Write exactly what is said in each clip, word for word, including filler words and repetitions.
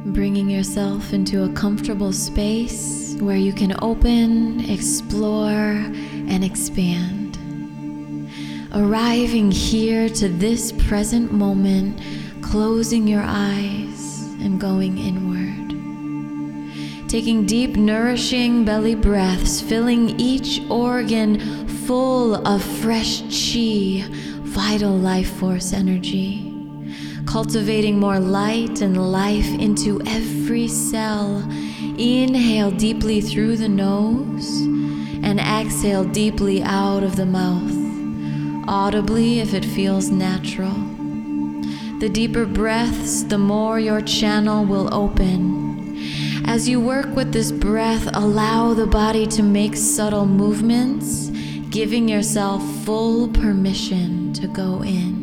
Bringing yourself into a comfortable space where you can open, explore, and expand. Arriving here to this present moment, closing your eyes and going inward. Taking deep, nourishing belly breaths, filling each organ full of fresh chi, vital life force energy. Cultivating more light and life into every cell. Inhale deeply through the nose and exhale deeply out of the mouth, audibly if it feels natural. The deeper breaths, the more your channel will open. As you work with this breath, allow the body to make subtle movements, giving yourself full permission to go in.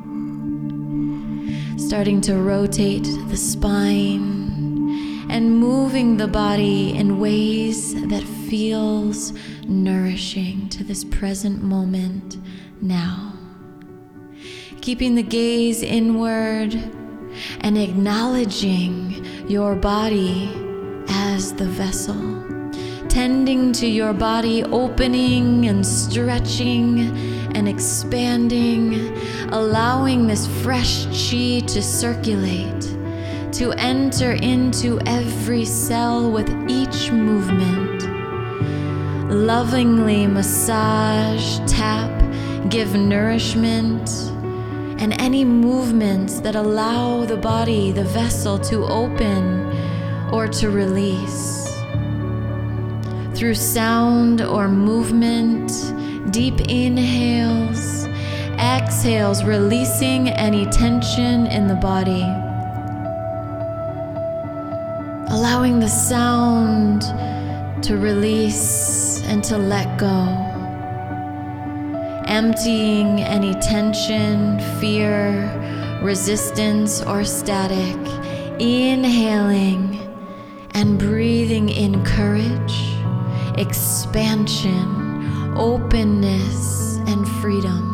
Starting to rotate the spine and moving the body in ways that feels nourishing to this present moment now. Keeping the gaze inward and acknowledging your body as the vessel. Tending to your body, opening and stretching and expanding, allowing this fresh chi to circulate, to enter into every cell with each movement. Lovingly massage, tap, give nourishment, and any movements that allow the body, the vessel, to open or to release. Through sound or movement, deep inhales, exhales, releasing any tension in the body. Allowing the sound to release and to let go. Emptying any tension, fear, resistance, or static. Inhaling and breathing in courage, expansion, openness, and freedom.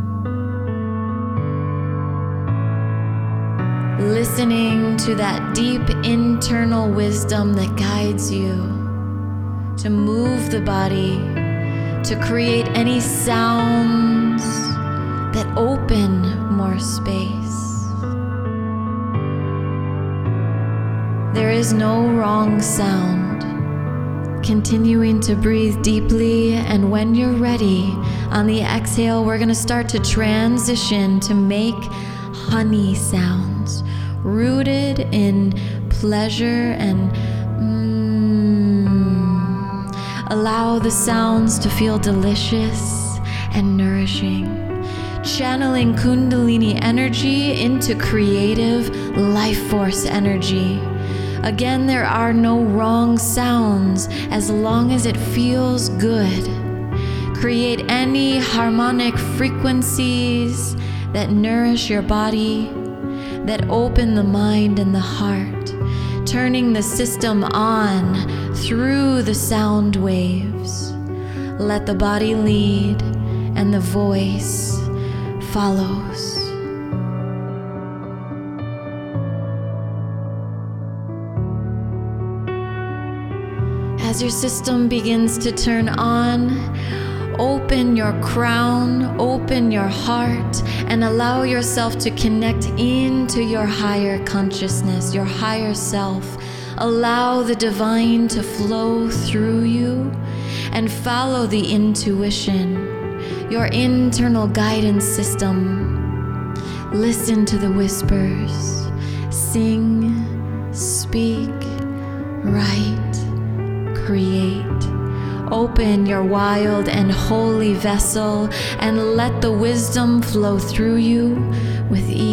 Listening to that deep internal wisdom that guides you to move the body, to create any sounds that open more space. There is no wrong sound. Continuing to breathe deeply, and when you're ready, on the exhale, we're gonna start to transition to make honey sounds, rooted in pleasure and mm, allow the sounds to feel delicious and nourishing. Channeling Kundalini energy into creative life force energy. Again, there are no wrong sounds as long as it feels good. Create any harmonic frequencies that nourish your body, that open the mind and the heart, turning the system on through the sound waves. Let the body lead and the voice follows. As your system begins to turn on, open your crown, open your heart, and allow yourself to connect into your higher consciousness, your higher self. Allow the divine to flow through you and follow the intuition, your internal guidance system. Listen to the whispers. Sing, speak, write, create. Open your wild and holy vessel and let the wisdom flow through you with ease.